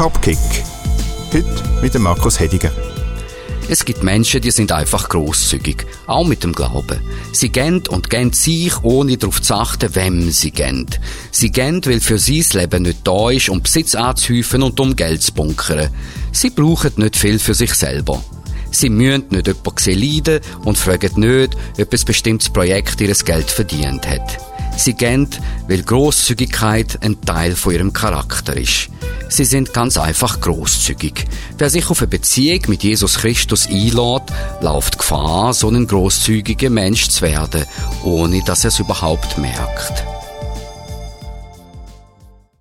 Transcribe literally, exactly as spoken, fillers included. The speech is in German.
Topkick. Heute mit dem Markus Hediger. Es gibt Menschen, die sind einfach grosszügig, auch mit dem Glauben. Sie geben und geben sich, ohne darauf zu achten, wem sie geben. Sie geben, weil für sie das Leben nicht da ist, um Besitz anzuhäufen und um Geld zu bunkern. Sie brauchen nicht viel für sich selber. Sie müssen nicht jemanden sehen leiden und fragen nicht, ob ein bestimmtes Projekt ihr Geld verdient hat. Sie geben, weil Grosszügigkeit ein Teil von ihrem Charakter ist. Sie sind ganz einfach grosszügig. Wer sich auf eine Beziehung mit Jesus Christus einlädt, läuft Gefahr, so ein grosszügiger Mensch zu werden, ohne dass er es überhaupt merkt.